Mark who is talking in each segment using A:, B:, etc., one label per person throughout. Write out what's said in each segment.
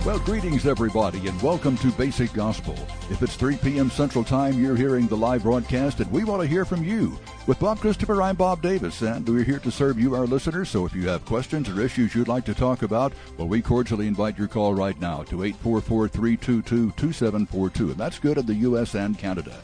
A: Well, greetings, everybody, and welcome to Basic Gospel. If it's 3 p.m. Central Time, you're hearing the live broadcast, and we want to hear from you. With Bob Christopher, I'm Bob Davis, and we're here to serve you, our listeners. So if you have questions or issues you'd like to talk about, well, we cordially invite your call right now to 844-322-2742, and that's good in the U.S. and Canada.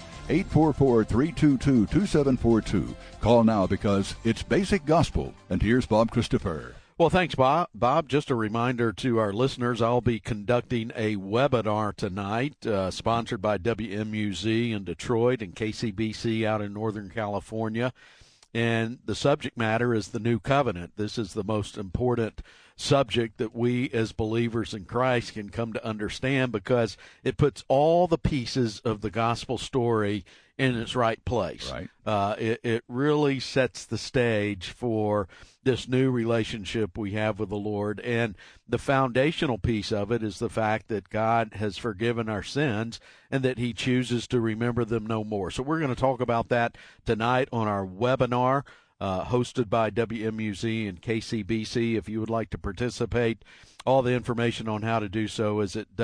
A: 844-322-2742. Call now because it's Basic Gospel, and here's Bob Christopher.
B: Well, thanks, Bob. Just a reminder to our listeners, I'll be conducting a webinar tonight, sponsored by WMUZ in Detroit and KCBC out in Northern California. And the subject matter is the New Covenant. This is the most important subject that we as believers in Christ can come to understand because it puts all the pieces of the gospel story in its right place.
A: Right.
B: It really sets the stage for this new relationship we have with the Lord. And the foundational piece of it is the fact that God has forgiven our sins and that he chooses to remember them no more. So we're going to talk about that tonight on our webinar, hosted by WMUZ and KCBC. If you would like to participate, all the information on how to do so is at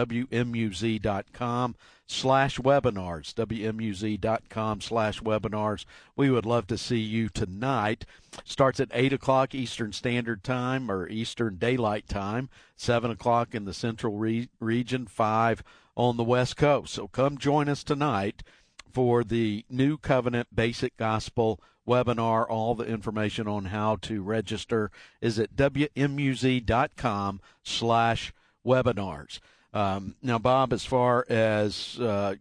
B: WMUZ.com/webinars, WMUZ.com/webinars. We would love to see you tonight. Starts at 8 o'clock Eastern Standard Time or Eastern Daylight Time, 7 o'clock in the Central Region, 5 on the West Coast. So come join us tonight for the New Covenant Basic Gospel webinar. All the information on how to register is at WMUZ.com/webinars. Now, Bob, as far as, this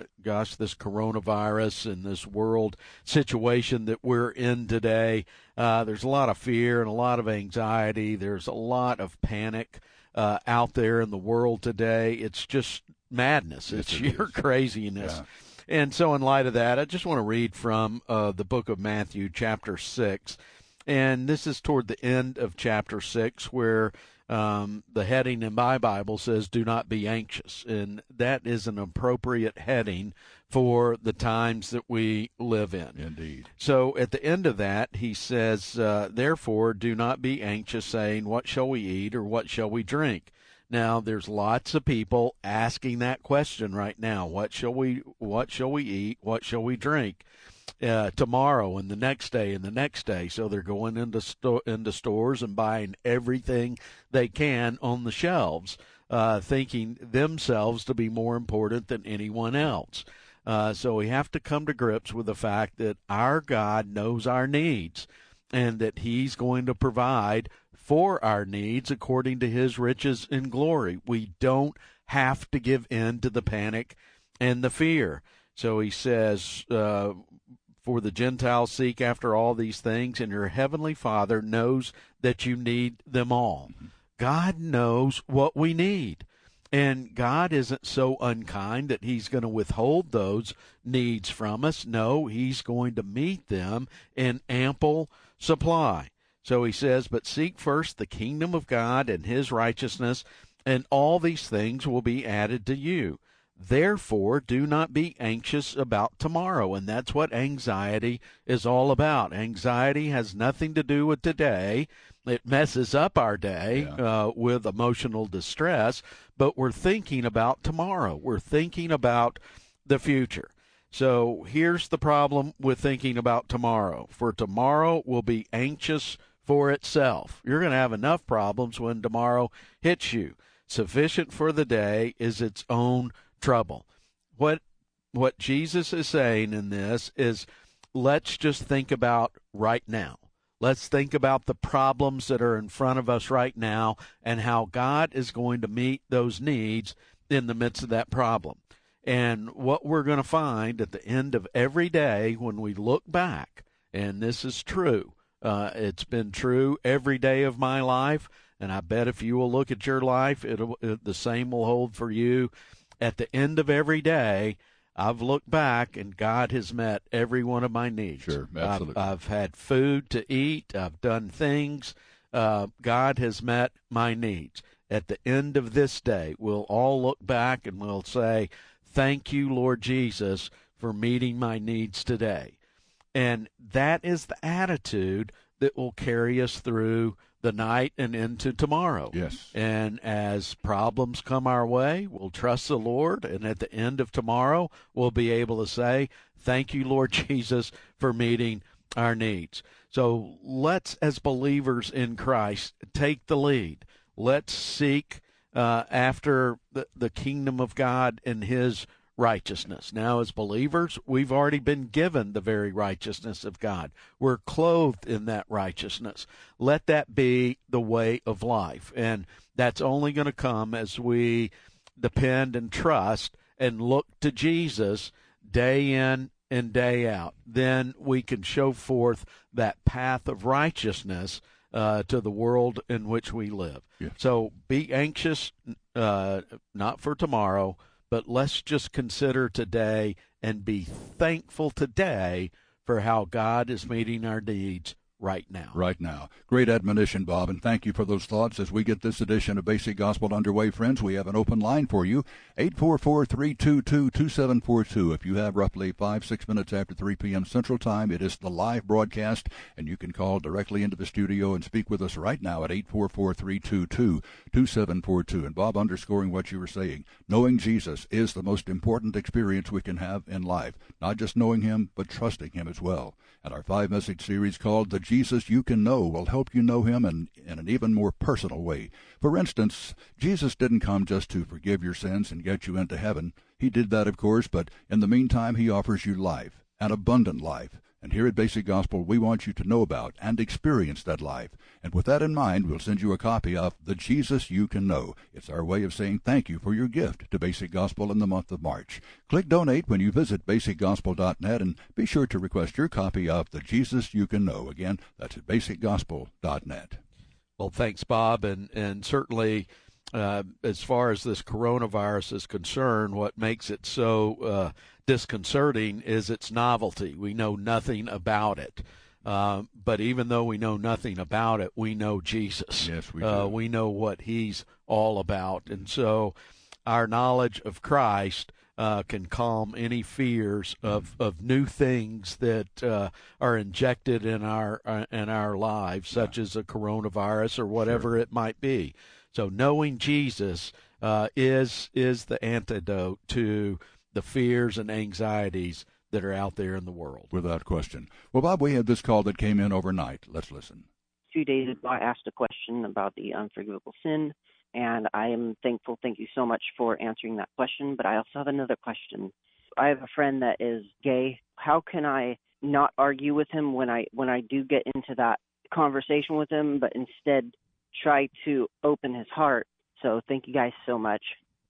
B: coronavirus and this world situation that we're in today, there's a lot of fear and a lot of anxiety. There's a lot of panic out there in the world today. It's just madness. It's sheer craziness. Yeah. And so in light of that, I just want to read from the book of Matthew, chapter 6. And this is toward the end of chapter 6 where the heading in my Bible says, "Do not be anxious." And that is an appropriate heading for the times that we live in.
A: Indeed.
B: So at the end of that, he says, "Therefore, do not be anxious, saying, 'What shall we eat?' or 'What shall we drink?'" Now, there's lots of people asking that question right now. What shall we eat? What shall we drink? Tomorrow and the next day and the next day. So they're going into stores and buying everything they can on the shelves, thinking themselves to be more important than anyone else. So we have to come to grips with the fact that our God knows our needs and that he's going to provide for our needs according to his riches in glory. We don't have to give in to the panic and the fear. So he says, for the Gentiles seek after all these things, and your heavenly Father knows that you need them all. Mm-hmm. God knows what we need. And God isn't so unkind that he's going to withhold those needs from us. No, he's going to meet them in ample supply. So he says, but seek first the kingdom of God and his righteousness, and all these things will be added to you. Therefore, do not be anxious about tomorrow. And that's what anxiety is all about. Anxiety has nothing to do with today. It messes up our day with emotional distress, but we're thinking about tomorrow. We're thinking about the future. So here's the problem with thinking about tomorrow. For tomorrow will be anxious for itself. You're going to have enough problems when tomorrow hits you. Sufficient for the day is its own trouble. What Jesus is saying in this is, let's just think about right now. Let's think about the problems that are in front of us right now and how God is going to meet those needs in the midst of that problem. And what we're going to find at the end of every day when we look back, and this is true, it's been true every day of my life, and I bet if you will look at your life, the same will hold for you. At the end of every day, I've looked back, and God has met every one of my needs.
A: Sure, absolutely.
B: I've had food to eat. I've done things. God has met my needs. At the end of this day, we'll all look back and we'll say, thank you, Lord Jesus, for meeting my needs today. And that is the attitude that will carry us through the night and into tomorrow.
A: Yes.
B: And as problems come our way, we'll trust the Lord, and at the end of tomorrow, we'll be able to say, thank you, Lord Jesus, for meeting our needs. So let's, as believers in Christ, take the lead. Let's seek after the kingdom of God and his righteousness. Now, as believers, we've already been given the very righteousness of God. We're clothed in that righteousness. Let that be the way of life. And that's only going to come as we depend and trust and look to Jesus day in and day out. Then we can show forth that path of righteousness to the world in which we live.
A: Yeah.
B: So be anxious, not for tomorrow, but let's just consider today and be thankful today for how God is meeting our needs right now.
A: Right now. Great admonition, Bob, and thank you for those thoughts. As we get this edition of Basic Gospel underway, friends, we have an open line for you, 844-322-2742. If you have roughly 5-6 minutes after 3 p.m. Central Time, it is the live broadcast, and you can call directly into the studio and speak with us right now at 844-322-2742. And Bob, underscoring what you were saying, knowing Jesus is the most important experience we can have in life. Not just knowing him, but trusting him as well. And our 5-message series called The Jesus You Can Know will help you know him in an even more personal way. For instance, Jesus didn't come just to forgive your sins and get you into heaven. He did that, of course, but in the meantime, he offers you life, an abundant life. And here at Basic Gospel, we want you to know about and experience that life. And with that in mind, we'll send you a copy of The Jesus You Can Know. It's our way of saying thank you for your gift to Basic Gospel in the month of March. Click Donate when you visit basicgospel.net, and be sure to request your copy of The Jesus You Can Know. Again, that's at basicgospel.net.
B: Well, thanks, Bob, and certainly as far as this coronavirus is concerned, what makes it so disconcerting is its novelty. We know nothing about it. But even though we know nothing about it, we know Jesus.
A: Yes, we do.
B: We know what he's all about. And so our knowledge of Christ can calm any fears of new things that are injected in our lives, such as a coronavirus or whatever it might be. So knowing Jesus is the antidote to the fears and anxieties that are out there in the world.
A: Without question. Well, Bob, we had this call that came in overnight. Let's listen.
C: 2 days ago, I asked a question about the unforgivable sin, and I am thankful. Thank you so much for answering that question. But I also have another question. I have a friend that is gay. How can I not argue with him when I do get into that conversation with him, but instead try to open his heart? So thank you guys so much.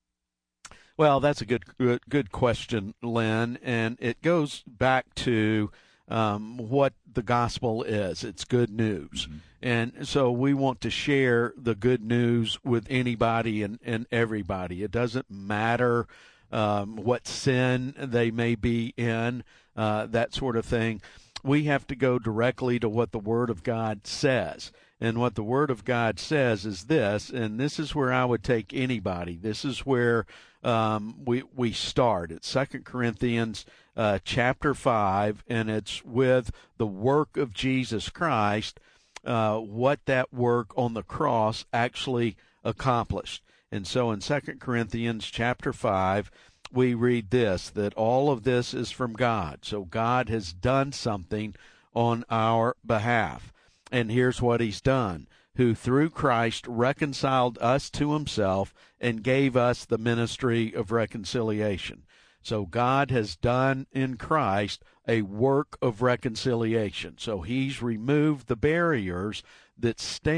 B: Well, that's a good question, Lynn, and it goes back to what the gospel is. It's good news. Mm-hmm. And so we want to share the good news with anybody and everybody. It doesn't matter what sin they may be in, that sort of thing. We have to go directly to what the Word of God says. And what the Word of God says is this, and this is where I would take anybody. This is where we start. It's 2 Corinthians chapter 5, and it's with the work of Jesus Christ, what that work on the cross actually accomplished. And so in 2 Corinthians chapter 5, we read this, that all of this is from God. So God has done something on our behalf. And here's what he's done, who through Christ reconciled us to himself and gave us the ministry of reconciliation. So God has done in Christ a work of reconciliation. So he's removed the barriers that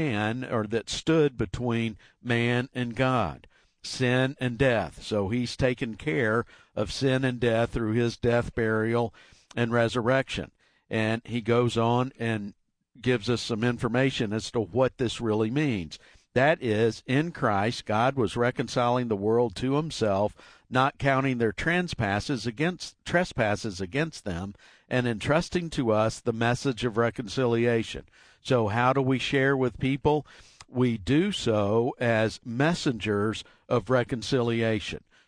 B: stood between man and God, sin and death. So he's taken care of sin and death through his death, burial, and resurrection. And he goes on and gives us some information as to what this really means. That is, in Christ, God was reconciling the world to himself, not counting their trespasses against them, and entrusting to us the message of reconciliation. So how do we share with people? We do so as messengers of reconciliation.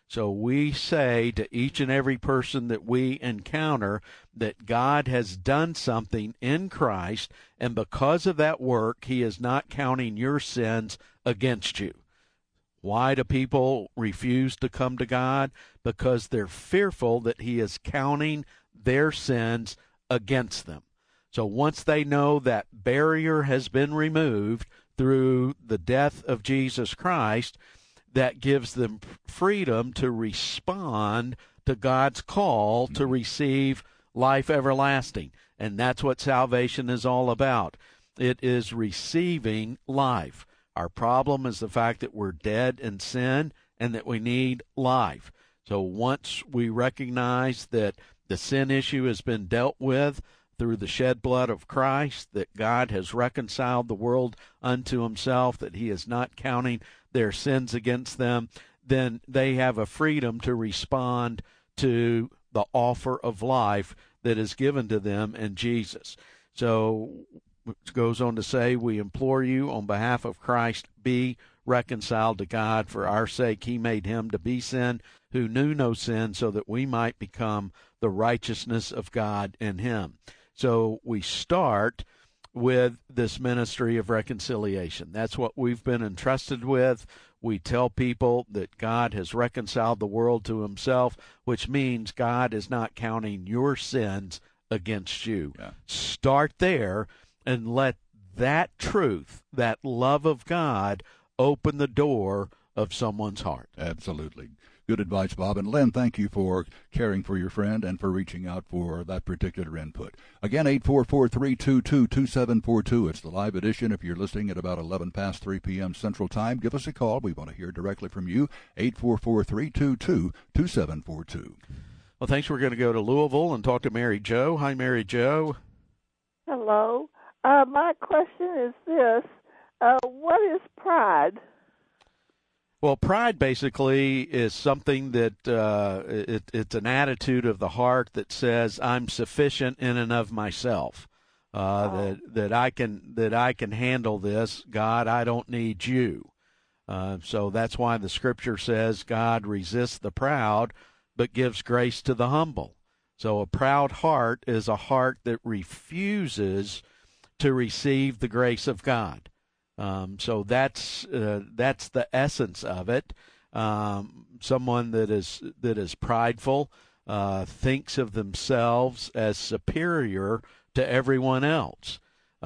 B: So we say to each and every person that we encounter that God has done something in Christ, and because of that work, he is not counting your sins against you. Why do people refuse to come to God? Because they're fearful that he is counting their sins against them. So once they know that barrier has been removed through the death of Jesus Christ, that gives them freedom to respond to God's call to receive life everlasting. And that's what salvation is all about. It is receiving life. Our problem is the fact that we're dead in sin and that we need life. So once we recognize that the sin issue has been dealt with through the shed blood of Christ, that God has reconciled the world unto himself, that he is not counting their sins against them, then they have a freedom to respond to the offer of life that is given to them in Jesus. So it goes on to say, we implore you on behalf of Christ, be reconciled to God. For our sake he made him to be sin who knew no sin, so that we might become the righteousness of God in him. So we start with this ministry of reconciliation. That's what we've been entrusted with. We tell people that God has reconciled the world to himself, which means God is not counting your sins against you. Yeah. Start there and let that truth, that love of God, open the door of someone's heart.
A: Absolutely. Good advice, Bob. And Lynn, thank you for caring for your friend and for reaching out for that particular input. Again, 844-322-2742. It's the live edition. If you're listening at about 11 past 3 p.m. Central Time, give us a call. We want to hear directly from you. 844-322-2742.
B: Well, thanks. We're going to go to Louisville and talk to Mary Jo. Hi, Mary Jo.
D: Hello. My question is this. What is pride?
B: Well, pride basically is something that it's an attitude of the heart that says I'm sufficient in and of myself. That I can handle this. God, I don't need you. So that's why the Scripture says God resists the proud, but gives grace to the humble. So a proud heart is a heart that refuses to receive the grace of God. So that's the essence of it. Someone that is prideful thinks of themselves as superior to everyone else.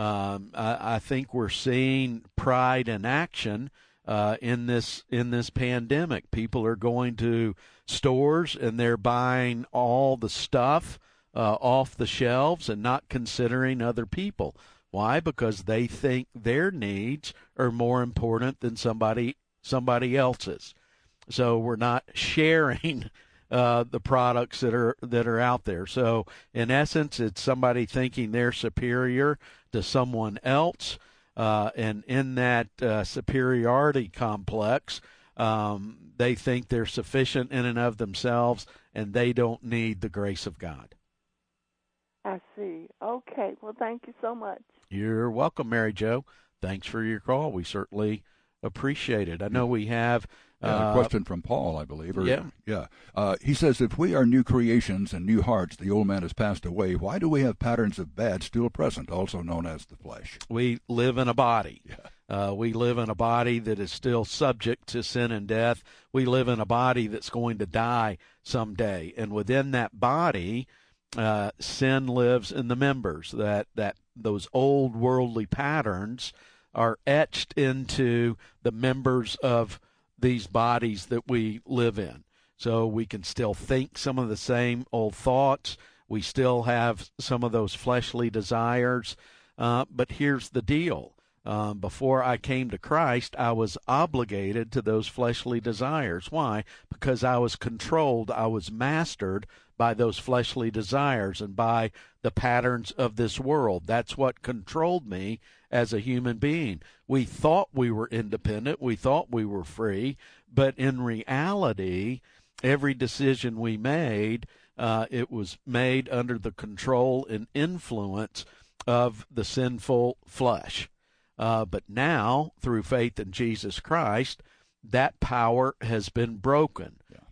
B: I think we're seeing pride in action in this pandemic. People are going to stores and they're buying all the stuff off the shelves and not considering other people. Why? Because they think their needs are more important than somebody else's. So we're not sharing the products that are out there. So in essence, it's somebody thinking they're superior to someone else, and in that superiority complex, they think they're sufficient in and of themselves, and they don't need the grace of God.
D: I see. Okay. Well, thank you so much.
B: You're welcome, Mary Jo. Thanks for your call. We certainly appreciate it. I know we have
A: a question from Paul, I believe.
B: Yeah.
A: He says, if we are new creations and new hearts, the old man has passed away, why do we have patterns of bad still present, also known as the flesh?
B: We live in a body. Yeah. We live in a body that is still subject to sin and death. We live in a body that's going to die someday. And within that body, sin lives in the members. That those old worldly patterns are etched into the members of these bodies that we live in. So we can still think some of the same old thoughts. We still have some of those fleshly desires. But here's the deal. Before I came to Christ, I was obligated to those fleshly desires. Why? Because I was controlled. I was mastered by those fleshly desires and by the patterns of this world. That's what controlled me as a human being. We thought we were independent. We thought we were free. But in reality, every decision we made, it was made under the control and influence of the sinful flesh. But now, through faith in Jesus Christ, that power has been broken.
A: Yeah.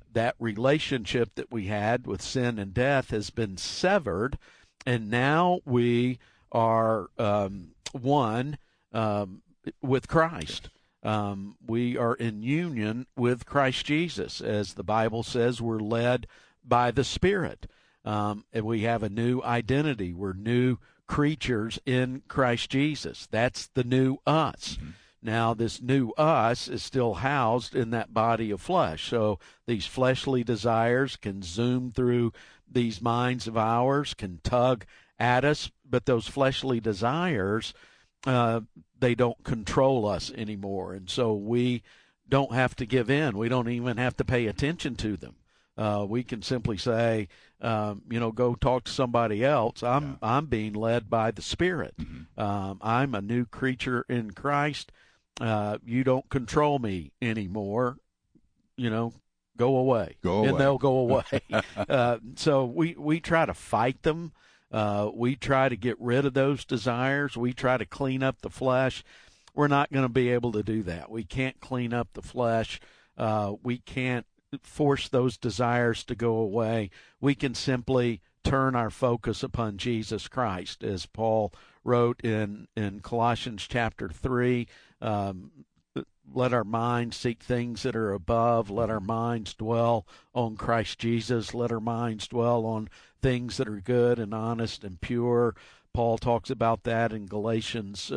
B: that relationship that we had with sin and death has been severed, and now we are one with Christ. We are in union with Christ Jesus. As the Bible says, we're led by the Spirit. And we have a new identity. We're new creatures in Christ Jesus. That's the new us. Mm-hmm. Now, this new us is still housed in that body of flesh. So these fleshly desires can zoom through these minds of ours, can tug at us, but those fleshly desires, they don't control us anymore. And so we don't have to give in. We don't even have to pay attention to them. We can simply say, go talk to somebody else. I'm being led by the Spirit. Mm-hmm. I'm a new creature in Christ. You don't control me anymore. Go away. And they'll go away. So we try to fight them. We try to get rid of those desires. We try to clean up the flesh. We're not going to be able to do that. We can't clean up the flesh. We can't force those desires to go away. We can simply turn our focus upon Jesus Christ, as Paul wrote in Colossians chapter 3. Let our minds seek things that are above. Let our minds dwell on Christ Jesus. Let our minds dwell on things that are good and honest and pure. Paul talks about that in Galatians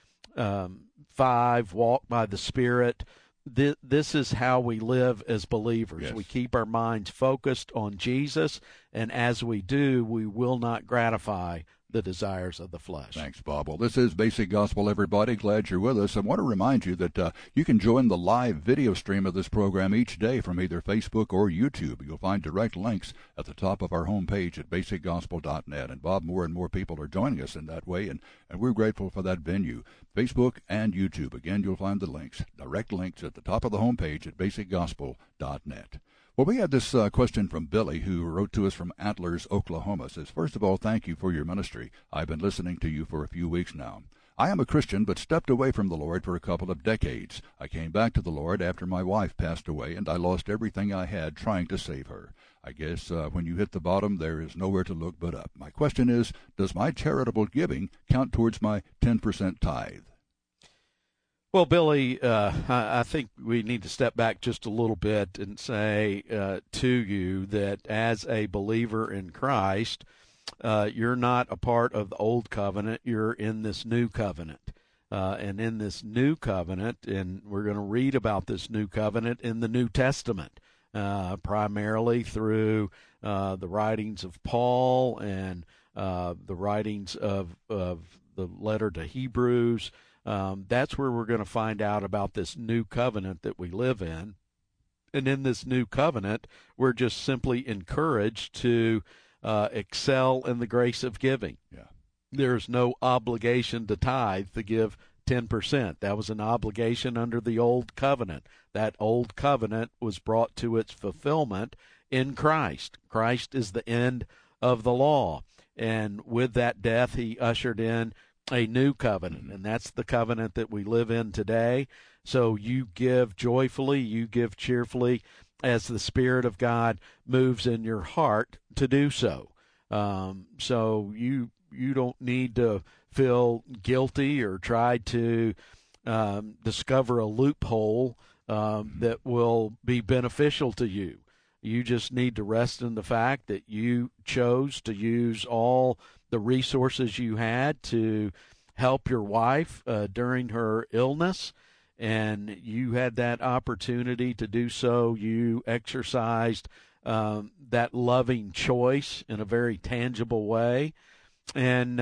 B: 5, walk by the Spirit. This is how we live as believers. Yes. We keep our minds focused on Jesus, and as we do, we will not gratify the desires of the flesh.
A: Thanks, Bob. Well, this is Basic Gospel, everybody. Glad you're with us. I want to remind you that you can join the live video stream of this program each day from either Facebook or YouTube. You'll find direct links at the top of our homepage at basicgospel.net. And Bob, more and more people are joining us in that way, and we're grateful for that venue. Facebook and YouTube. Again, you'll find the links, direct links at the top of the homepage at basicgospel.net. Well, we had this question from Billy, who wrote to us from Antlers, Oklahoma. Says, first of all, thank you for your ministry. I've been listening to you for a few weeks now. I am a Christian, but stepped away from the Lord for a couple of decades. I came back to the Lord after my wife passed away, and I lost everything I had trying to save her. I guess when you hit the bottom, there is nowhere to look but up. My question is, does my charitable giving count towards my 10% tithe?
B: Well, Billy, I think we need to step back just a little bit and say to you that as a believer in Christ, you're not a part of the old covenant. You're in this new covenant. And in this new covenant, and we're going to read about this new covenant in the New Testament, primarily through the writings of Paul and the writings of the letter to Hebrews. That's where we're going to find out about this new covenant that we live in. And in this new covenant, we're just simply encouraged to excel in the grace of giving.
A: Yeah.
B: There's no obligation to tithe to give 10%. That was an obligation under the old covenant. That old covenant was brought to its fulfillment in Christ. Christ is the end of the law. And with that death, he ushered in a new covenant, and that's the covenant that we live in today. So you give joyfully, you give cheerfully as the Spirit of God moves in your heart to do so. So you don't need to feel guilty or try to discover a loophole that will be beneficial to you. You just need to rest in the fact that you chose to use all the resources you had to help your wife during her illness, and you had that opportunity to do so. You exercised that loving choice in a very tangible way, and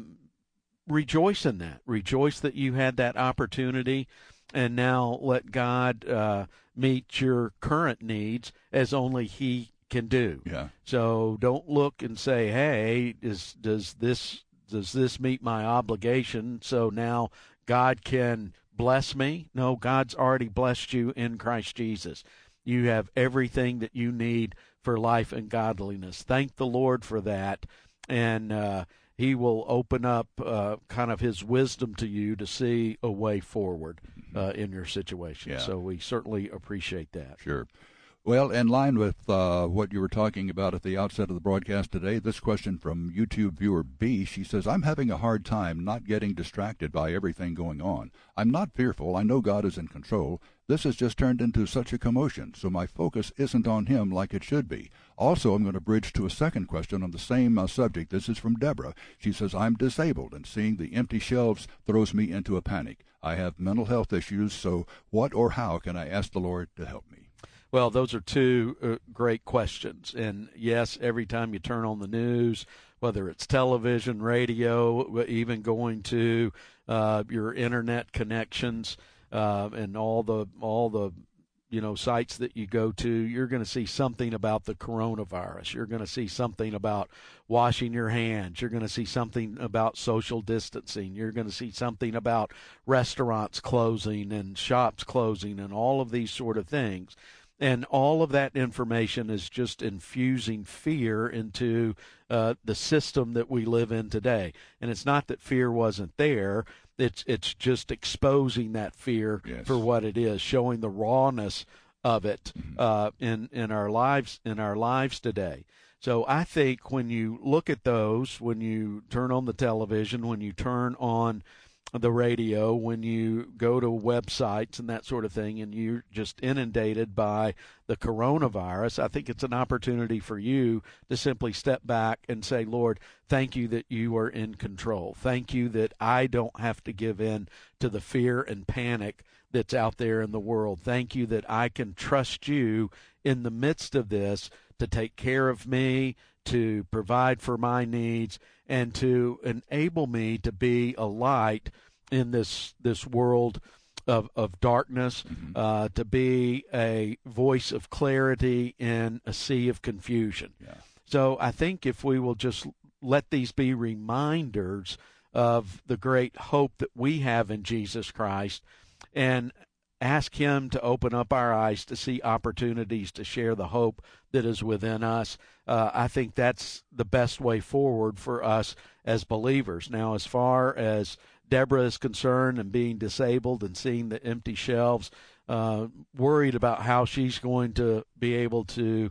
B: rejoice in that. Rejoice that you had that opportunity, and now let God meet your current needs as only He can do.
A: Yeah.
B: So don't look and say, hey, does this meet my obligation so now God can bless me? No, God's already blessed you in Christ Jesus. You have everything that you need for life and godliness. Thank the Lord for that, and He will open up kind of His wisdom to you to see a way forward in your situation.
A: Yeah.
B: So we certainly appreciate that.
A: Sure. Well, in line with what you were talking about at the outset of the broadcast today, this question from YouTube viewer B, she says, I'm having a hard time not getting distracted by everything going on. I'm not fearful. I know God is in control. This has just turned into such a commotion, so my focus isn't on him like it should be. Also, I'm going to bridge to a second question on the same subject. This is from Deborah. She says, I'm disabled, and seeing the empty shelves throws me into a panic. I have mental health issues, so what or how can I ask the Lord to help me?
B: Well, those are two great questions. And yes, every time you turn on the news, whether it's television, radio, even going to your internet connections and all the sites that you go to, you're going to see something about the coronavirus. You're going to see something about washing your hands. You're going to see something about social distancing. You're going to see something about restaurants closing and shops closing and all of these sort of things. And all of that information is just infusing fear into the system that we live in today. And it's not that fear wasn't there. It's just exposing that fear for what it is, showing the rawness of it in our lives today. So I think when you look at those, when you turn on the television, when you turn on the radio, when you go to websites and that sort of thing, and you're just inundated by the coronavirus, I think it's an opportunity for you to simply step back and say, Lord, thank you that you are in control. Thank you that I don't have to give in to the fear and panic that's out there in the world. Thank you that I can trust you in the midst of this to take care of me, to provide for my needs, and to enable me to be a light in this world of darkness, to be a voice of clarity in a sea of confusion. Yeah. So I think if we will just let these be reminders of the great hope that we have in Jesus Christ, and ask him to open up our eyes to see opportunities to share the hope that is within us, I think that's the best way forward for us as believers. Now, as far as Deborah is concerned and being disabled and seeing the empty shelves, worried about how she's going to be able to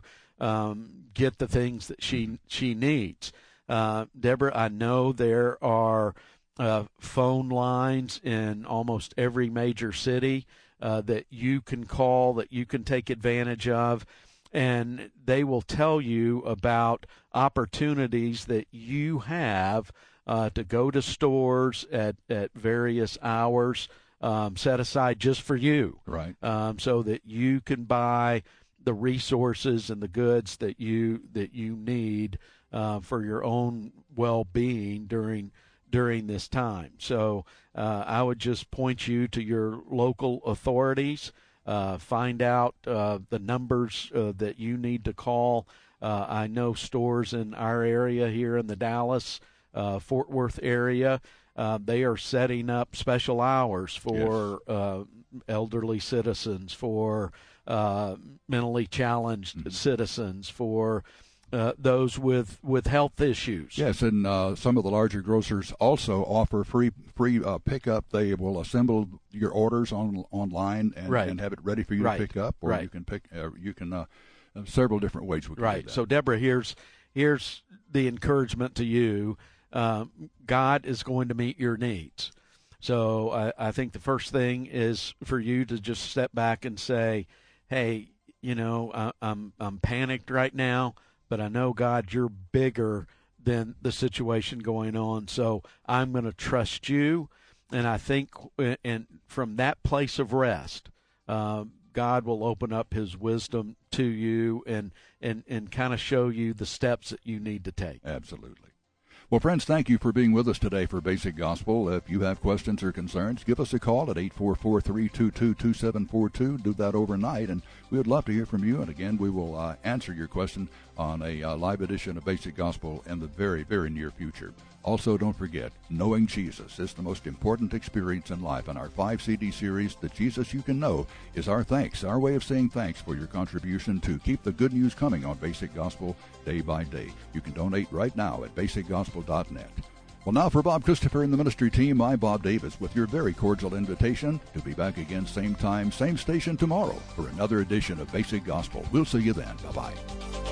B: get the things that she needs. Deborah, I know there are phone lines in almost every major city that you can call, that you can take advantage of, and they will tell you about opportunities that you have to go to stores at various hours set aside just for you,
A: right?
B: So that you can buy the resources and the goods that you need for your own well-being during this time. So I would just point you to your local authorities. Find out the numbers that you need to call. I know stores in our area here in the Dallas, Fort Worth area, they are setting up special hours for elderly citizens, for mentally challenged citizens, for those with health issues.
A: Yes, and some of the larger grocers also offer free pickup. They will assemble your orders online and have it ready for you to pick up, or you can pick. You can several different ways we can do that.
B: So, Deborah, here's the encouragement to you. God is going to meet your needs. So I think the first thing is for you to just step back and say, hey, I'm panicked right now, but I know, God, you're bigger than the situation going on, so I'm going to trust you. And I think from that place of rest, God will open up his wisdom to you and kind of show you the steps that you need to take.
A: Absolutely. Well, friends, thank you for being with us today for Basic Gospel. If you have questions or concerns, give us a call at 844-322-2742. Do that overnight, and we would love to hear from you. And again, we will answer your question on a live edition of Basic Gospel in the very, very near future. Also, don't forget, knowing Jesus is the most important experience in life. And our 5-CD series, The Jesus You Can Know, is our thanks, our way of saying thanks for your contribution to keep the good news coming on Basic Gospel day by day. You can donate right now at basicgospel.net. Well, now for Bob Christopher and the ministry team, I'm Bob Davis with your very cordial invitation to be back again same time, same station tomorrow for another edition of Basic Gospel. We'll see you then. Bye-bye.